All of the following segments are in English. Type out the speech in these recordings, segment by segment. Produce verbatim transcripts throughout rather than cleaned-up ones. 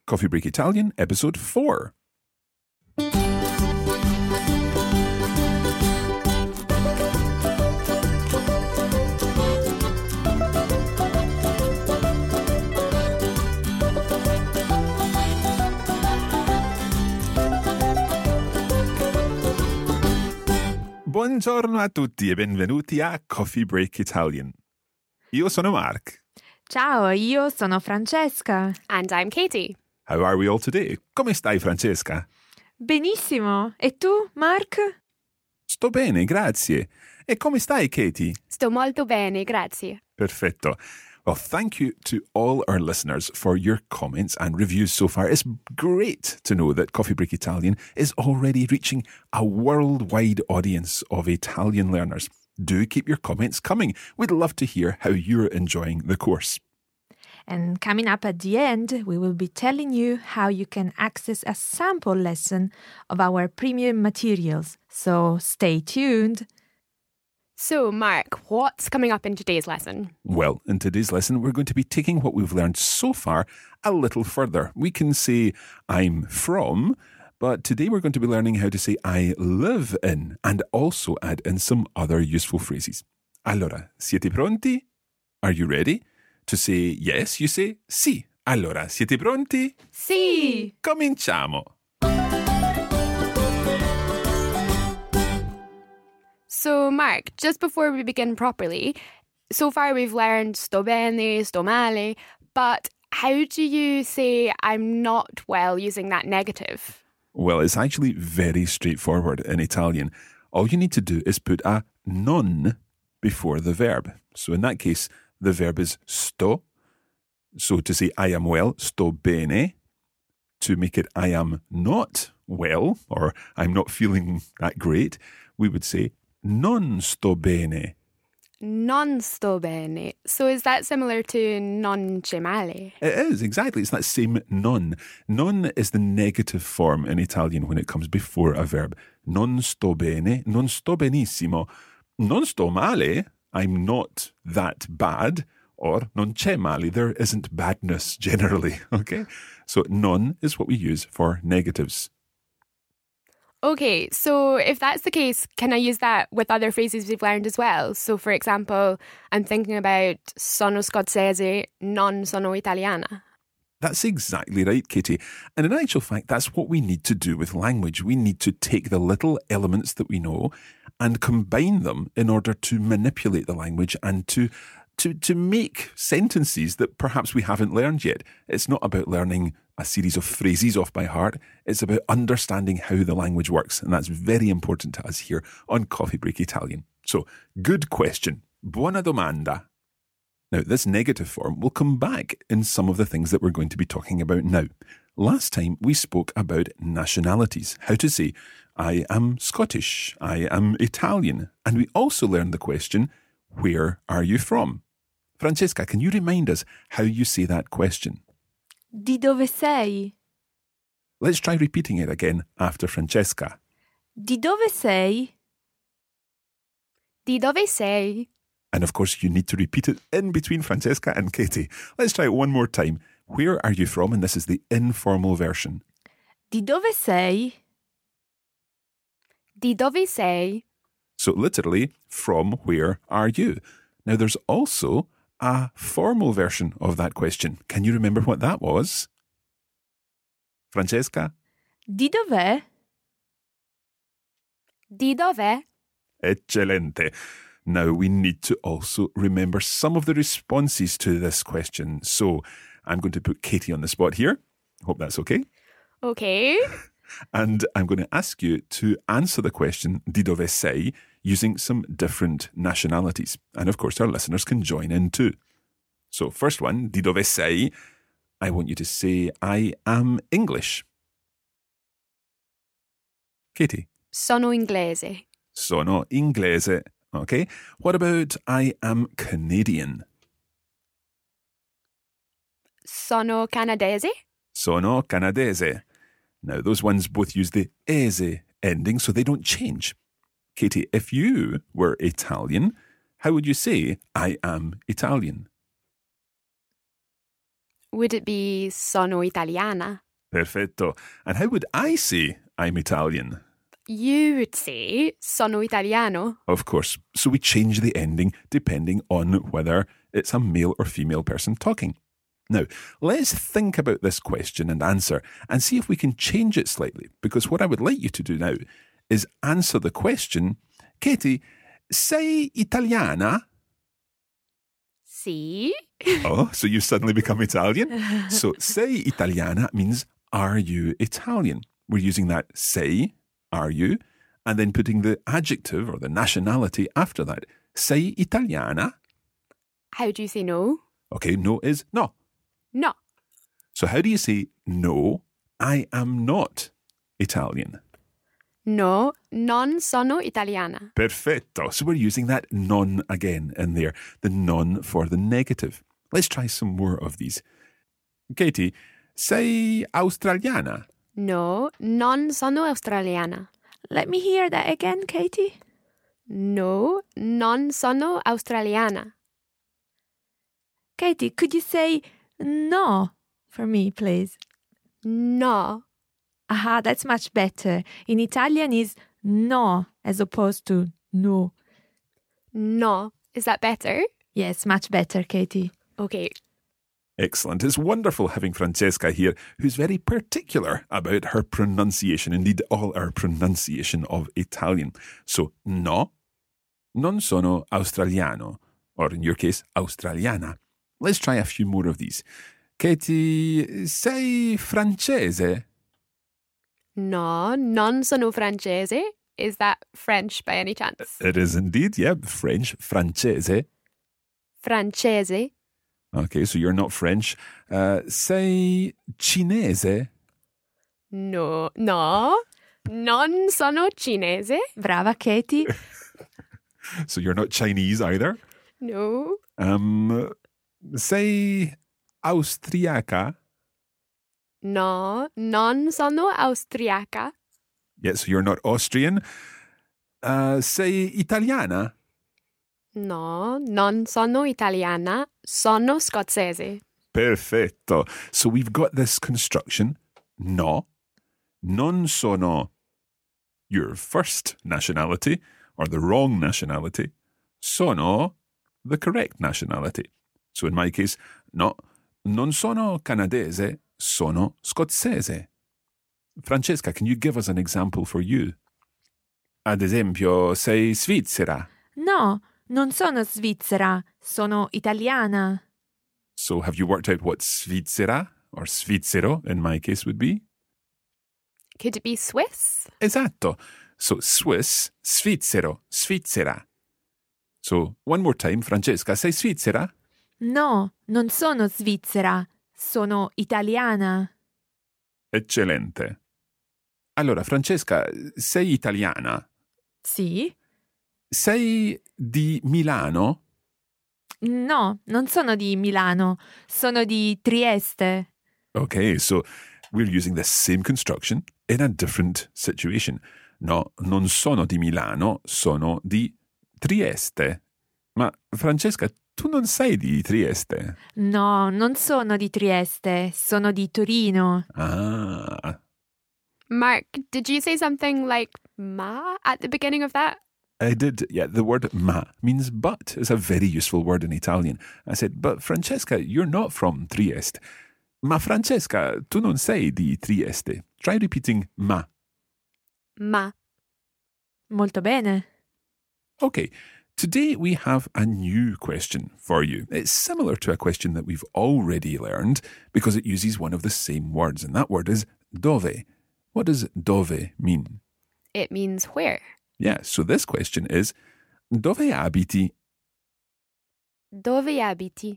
Coffee Break Italian, episode four. Buongiorno a tutti e benvenuti a Coffee Break Italian. Io sono Mark. Ciao, io sono Francesca. And I'm Katie. How are we all today? Come stai, Francesca? Benissimo. E tu, Mark? Sto bene, grazie. E come stai, Katie? Sto molto bene, grazie. Perfetto. Well, thank you to all our listeners for your comments and reviews so far. It's great to know that Coffee Break Italian is already reaching a worldwide audience of Italian learners. Do keep your comments coming. We'd love to hear how you're enjoying the course. And coming up at the end, we will be telling you how you can access a sample lesson of our premium materials. So stay tuned. So, Mark, what's coming up in today's lesson? Well, in today's lesson, we're going to be taking what we've learned so far a little further. We can say, I'm from, but today we're going to be learning how to say I live in and also add in some other useful phrases. Allora, siete pronti? Are you ready? To say yes, you say sì. Allora, siete pronti? Sì! Cominciamo! So, Mark, just before we begin properly, so far we've learned sto bene, sto male, but how do you say I'm not well using that negative? Well, it's actually very straightforward in Italian. All you need to do is put a non before the verb. So in that case, the verb is sto. So to say I am well, sto bene. To make it I am not well, or I'm not feeling that great, we would say non sto bene. Non sto bene. So is that similar to non c'è male? It is, exactly. It's that same non. Non is the negative form in Italian when it comes before a verb. Non sto bene, non sto benissimo. Non sto male, I'm not that bad. Or non c'è male, there isn't badness generally. Okay? So non is what we use for negatives. Okay, so if that's the case, can I use that with other phrases we've learned as well? So, for example, I'm thinking about sono scozzese, non sono italiana. That's exactly right, Katie. And in actual fact, that's what we need to do with language. We need to take the little elements that we know and combine them in order to manipulate the language and to To, to make sentences that perhaps we haven't learned yet. It's not about learning a series of phrases off by heart. It's about understanding how the language works. And that's very important to us here on Coffee Break Italian. So, good question. Buona domanda. Now, this negative form will come back in some of the things that we're going to be talking about now. Last time, we spoke about nationalities, how to say, I am Scottish, I am Italian. And we also learned the question, where are you from? Francesca, can you remind us how you say that question? Di dove sei? Let's try repeating it again after Francesca. Di dove sei? Di dove sei? And of course, you need to repeat it in between Francesca and Katie. Let's try it one more time. Where are you from? And this is the informal version. Di dove sei? Di dove sei? So literally, from where are you? Now, there's also a formal version of that question. Can you remember what that was? Francesca? Di dov'è? Di dove? Eccellente. Now, we need to also remember some of the responses to this question. So, I'm going to put Katie on the spot here. Hope that's okay. Okay. And I'm going to ask you to answer the question, di dove sei, using some different nationalities. And of course, our listeners can join in too. So first one, di dove sei, I want you to say, I am English. Katie? Sono inglese. Sono inglese. Okay. What about I am Canadian? Sono canadese. Sono canadese. Now, those ones both use the ese ending, so they don't change. Katie, if you were Italian, how would you say, I am Italian? Would it be sono italiana? Perfetto. And how would I say I'm Italian? You would say sono italiano. Of course. So we change the ending depending on whether it's a male or female person talking. Now, let's think about this question and answer and see if we can change it slightly, because what I would like you to do now is answer the question, Katie, sei italiana? Sì. Oh, so you've suddenly become Italian? So, sei italiana means, are you Italian? We're using that sei, are you, and then putting the adjective or the nationality after that. Sei italiana? How do you say no? Okay, no is no. No. So how do you say, no, I am not Italian? No, non sono italiana. Perfetto. So we're using that non again in there, the non for the negative. Let's try some more of these. Katie, sei australiana? No, non sono australiana. Let me hear that again, Katie. No, non sono australiana. Katie, could you say no for me, please? No. Aha, that's much better. In Italian is no as opposed to no. No. Is that better? Yes, much better, Katie. Okay. Excellent. It's wonderful having Francesca here, who's very particular about her pronunciation, indeed all our pronunciation of Italian. So, no, non sono australiano, or in your case, australiana. Let's try a few more of these. Katie, sei francese? No, non sono francese. Is that French by any chance? It is indeed, yeah, French, francese. Francese. Okay, so you're not French. Uh, sei cinese? No, no, non sono cinese. Brava, Katie. So you're not Chinese either? No. Um, sei austriaca? No, non sono austriaca. Yeah, so you're not Austrian. Uh, sei italiana? No, non sono italiana. Sono scozzese. Perfetto. So we've got this construction, no, non sono your first nationality, or the wrong nationality, sono the correct nationality. So in my case, no, non sono canadese, sono scozzese. Francesca, can you give us an example for you? Ad esempio, sei svizzera? No, non sono svizzera, sono italiana. So have you worked out what svizzera or svizzero in my case would be? Could it be Swiss? Esatto. So Swiss, svizzero, svizzera. So one more time, Francesca, sei svizzera? No, non sono svizzera, sono italiana. Eccellente. Allora, Francesca, sei italiana? Sì? Sei di Milano? No, non sono di Milano, sono di Trieste. Okay, so we're using the same construction in a different situation. No, non sono di Milano, sono di Trieste. Ma Francesca, tu non sei di Trieste? No, non sono di Trieste, sono di Torino. Ah. Mark, did you say something like ma at the beginning of that? I did, yeah. The word ma means but. It's a very useful word in Italian. I said, but Francesca, you're not from Trieste. Ma Francesca, tu non sei di Trieste. Try repeating ma. Ma. Molto bene. Okay, today we have a new question for you. It's similar to a question that we've already learned because it uses one of the same words, and that word is dove. What does dove mean? It means where. Yeah, so this question is, dove abiti? Dove abiti?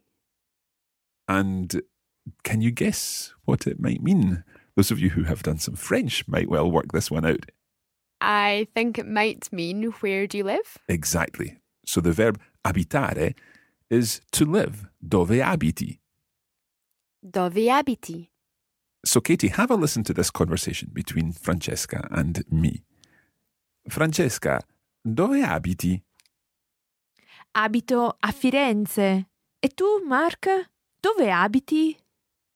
And can you guess what it might mean? Those of you who have done some French might well work this one out. I think it might mean where do you live? Exactly. So the verb abitare is to live. Dove abiti? Dove abiti? So Katie, have a listen to this conversation between Francesca and me. Francesca, dove abiti? Abito a Firenze. E tu, Mark? Dove abiti?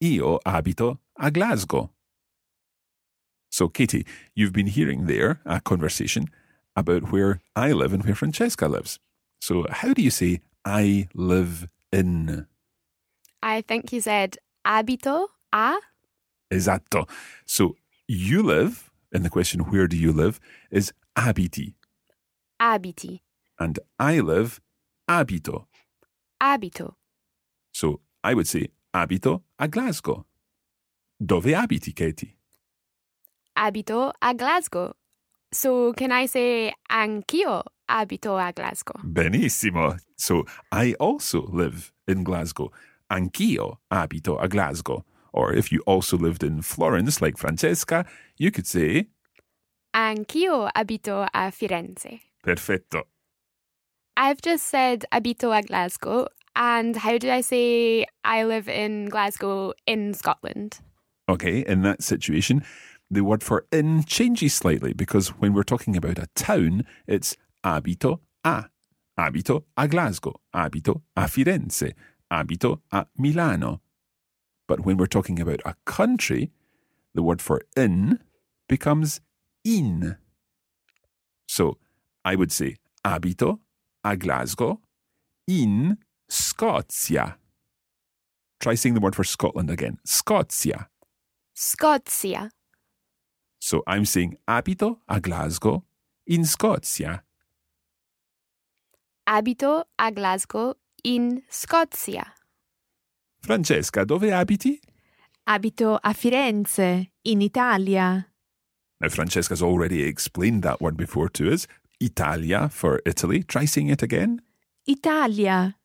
Io abito a Glasgow. So, Katie, you've been hearing there a conversation about where I live and where Francesca lives. So, how do you say I live in? I think you said abito a. Esatto. So, you live, in the question, where do you live, is abiti. Abiti. And I live, abito. Abito. So, I would say abito a Glasgow. Dove abiti, Katie? Abito a Glasgow. So can I say anch'io abito a Glasgow? Benissimo. So I also live in Glasgow. Anch'io abito a Glasgow. Or if you also lived in Florence, like Francesca, you could say Anch'io abito a Firenze. Perfetto. I've just said abito a Glasgow. And how did I say I live in Glasgow in Scotland? Okay, in that situation, the word for in changes slightly because when we're talking about a town, it's abito a. Abito a Glasgow. Abito a Firenze. Abito a Milano. But when we're talking about a country, the word for in becomes in. So I would say abito a Glasgow in Scozia. Try saying the word for Scotland again. Scozia. Scozia. So I'm saying abito a Glasgow in Scozia. Abito a Glasgow in Scozia. Francesca, dove abiti? Abito a Firenze, in Italia. Now, Francesca's already explained that word before to us. Italia for Italy. Try saying it again. Italia.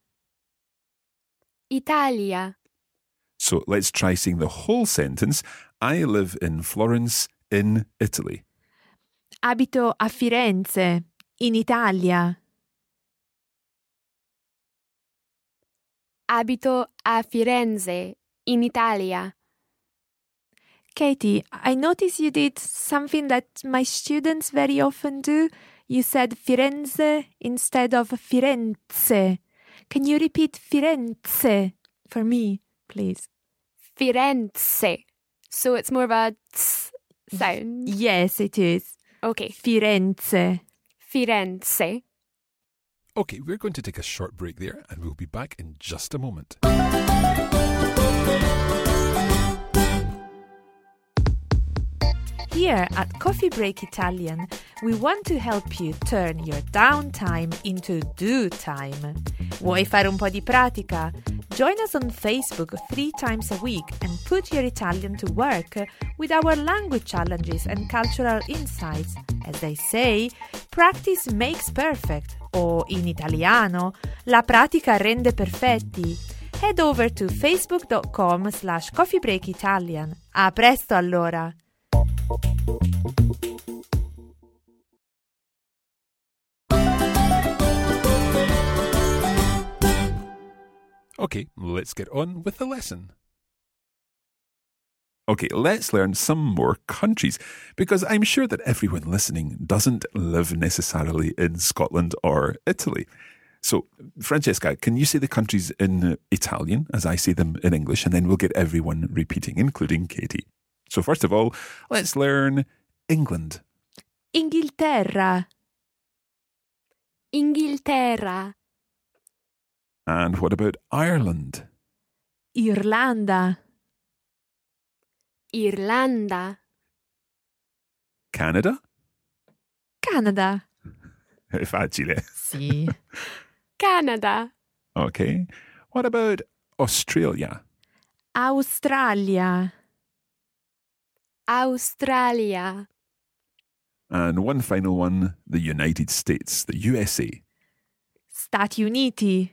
Italia. So let's try saying the whole sentence. I live in Florence, in Italy. Abito a Firenze, in Italia. Abito a Firenze, in Italia. Katie, I noticed you did something that my students very often do. You said Firenze instead of Firenze. Can you repeat Firenze for me, please? Firenze. So it's more of a tss sound. Yes, it is. Okay. Firenze. Firenze. Okay, we're going to take a short break there and we'll be back in just a moment. Here at Coffee Break Italian, we want to help you turn your downtime into do time. Vuoi fare un po' di pratica? Join us on Facebook three times a week and put your Italian to work with our language challenges and cultural insights. As they say, practice makes perfect, o in italiano, la pratica rende perfetti. Head over to facebook.com slash coffeebreakitalian. A presto allora! Okay, let's get on with the lesson. Okay, let's learn some more countries, because I'm sure that everyone listening doesn't live necessarily in Scotland or Italy. So, Francesca, can you say the countries in Italian as I say them in English, and then we'll get everyone repeating, including Katie. So first of all, let's learn England. Inghilterra. Inghilterra. And what about Ireland? Irlanda. Irlanda. Canada? Canada. Facile. Sì. Canada. Okay. What about Australia? Australia. Australia. And one final one, the United States, the U S A. Stati Uniti.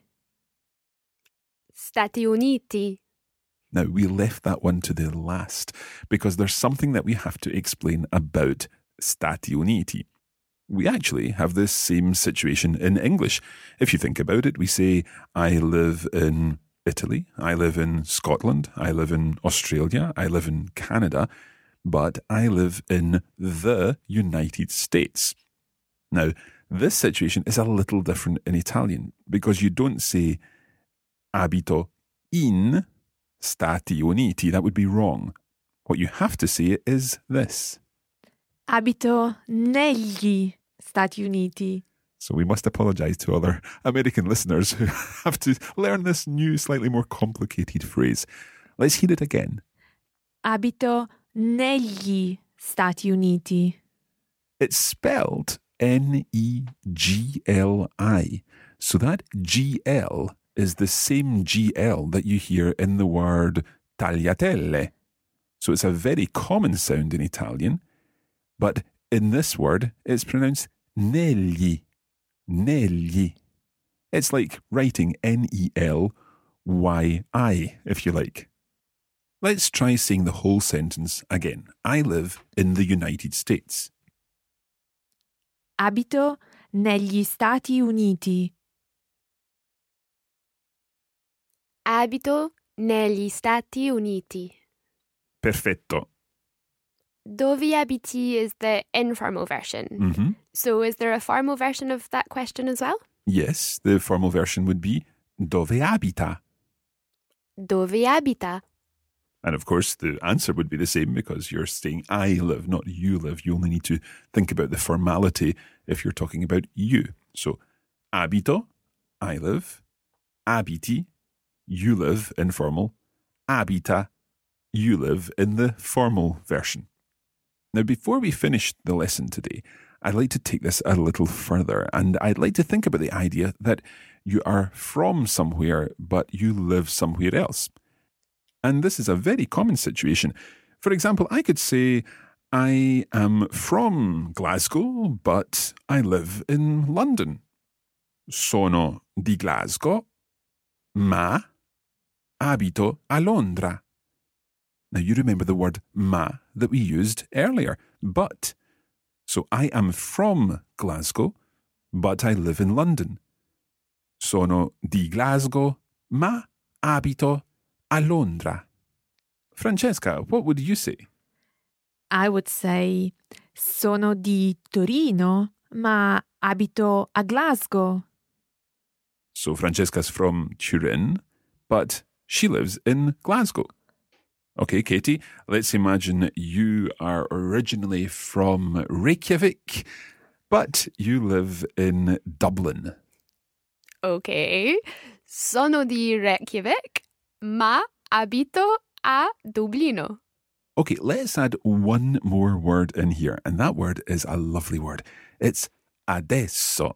Stati Uniti. Now, we left that one to the last because there's something that we have to explain about Stati Uniti. We actually have this same situation in English. If you think about it, we say, I live in Italy, I live in Scotland, I live in Australia, I live in Canada, but I live in the United States. Now, this situation is a little different in Italian because you don't say abito in Stati Uniti. That would be wrong. What you have to say is this. Abito negli Stati Uniti. So we must apologise to other American listeners who have to learn this new, slightly more complicated phrase. Let's hear it again. Abito negli Stati Uniti. It's spelled N E G L I. So that G L is the same G L that you hear in the word tagliatelle. So it's a very common sound in Italian, but in this word it's pronounced negli. Negli. It's like writing N E L Y I, if you like. Let's try saying the whole sentence again. I live in the United States. Abito negli Stati Uniti. Abito negli Stati Uniti. Perfetto. Dove abiti is the informal version. Mm-hmm. So is there a formal version of that question as well? Yes, the formal version would be dove abita. Dove abita? And of course, the answer would be the same because you're saying I live, not you live. You only need to think about the formality if you're talking about you. So, abito, I live. Abiti, you live, informal. Abita, you live in the formal version. Now, before we finish the lesson today, I'd like to take this a little further, and I'd like to think about the idea that you are from somewhere, but you live somewhere else. And this is a very common situation. For example, I could say, I am from Glasgow, but I live in London. Sono di Glasgow, ma abito a Londra. Now you remember the word ma that we used earlier, but. So I am from Glasgow, but I live in London. Sono di Glasgow, ma abito a Londra. Francesca, what would you say? I would say sono di Torino, ma abito a Glasgow. So Francesca's from Turin, but she lives in Glasgow. Okay, Katie, let's imagine you are originally from Reykjavik, but you live in Dublin. Okay. Sono di Reykjavik, ma abito a Dublino. Okay, let's add one more word in here, and that word is a lovely word. It's adesso.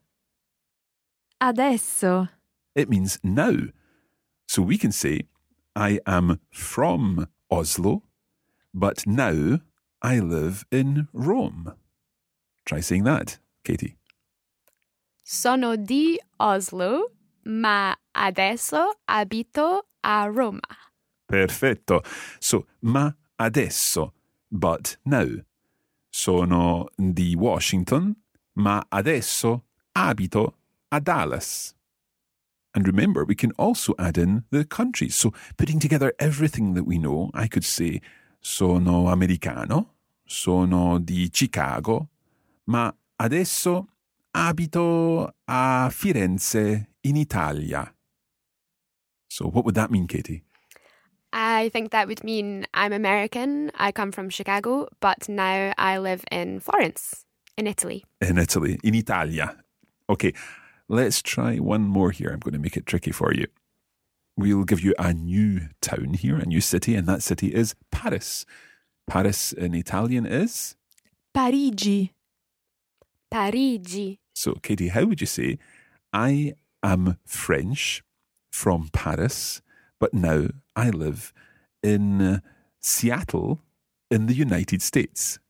Adesso. It means now. So we can say, I am from Oslo, but now I live in Rome. Try saying that, Katie. Sono di Oslo, ma adesso abito a Roma. Perfetto. So, ma adesso, but now. Sono di Washington, ma adesso abito a Dallas. And remember, we can also add in the countries. So, putting together everything that we know, I could say, sono americano, sono di Chicago, ma adesso abito a Firenze in Italia. So, what would that mean, Katie? I think that would mean I'm American, I come from Chicago, but now I live in Florence, in Italy. In Italy, in Italia. Okay, let's try one more here. I'm going to make it tricky for you. We'll give you a new town here, a new city, and that city is Paris. Paris in Italian is? Parigi. Parigi. So, Katie, how would you say, I am French from Paris, but now I live in uh, Seattle in the United States?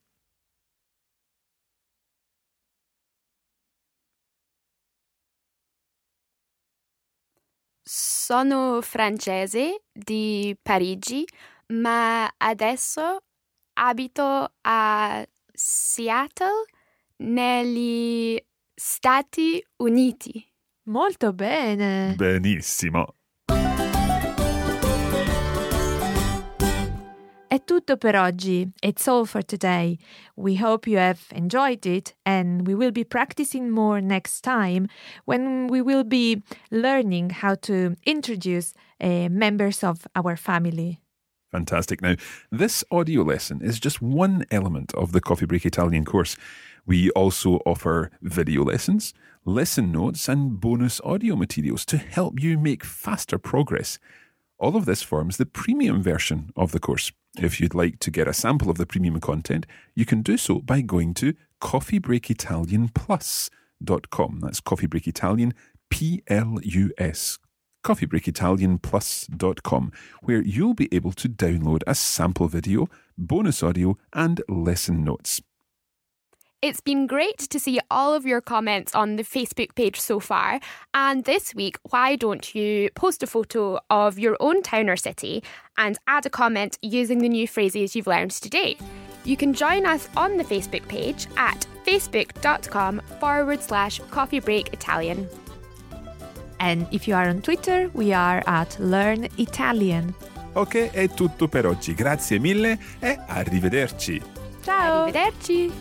Sono francese di Parigi, ma adesso abito a Seattle negli Stati Uniti. Molto bene. Benissimo. È tutto per oggi. It's all for today. We hope you have enjoyed it, and we will be practicing more next time when we will be learning how to introduce uh, members of our family. Fantastic. Now, this audio lesson is just one element of the Coffee Break Italian course. We also offer video lessons, lesson notes, and bonus audio materials to help you make faster progress. All of this forms the premium version of the course. If you'd like to get a sample of the premium content, you can do so by going to coffee break italian plus dot com. That's Coffee Break Italian, P L U S, coffee break italian plus dot com, where you'll be able to download a sample video, bonus audio, and lesson notes. It's been great to see all of your comments on the Facebook page so far. And this week, why don't you post a photo of your own town or city and add a comment using the new phrases you've learned today? You can join us on the Facebook page at facebook.com forward slash coffee break Italian. And if you are on Twitter, we are at Learn Italian. Ok, è tutto per oggi. Grazie mille e arrivederci. Ciao! Arrivederci!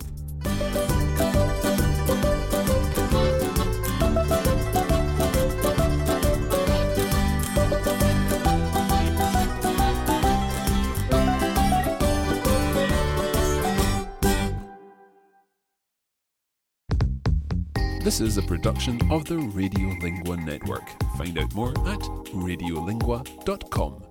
This is a production of the Radiolingua Network. Find out more at radiolingua dot com.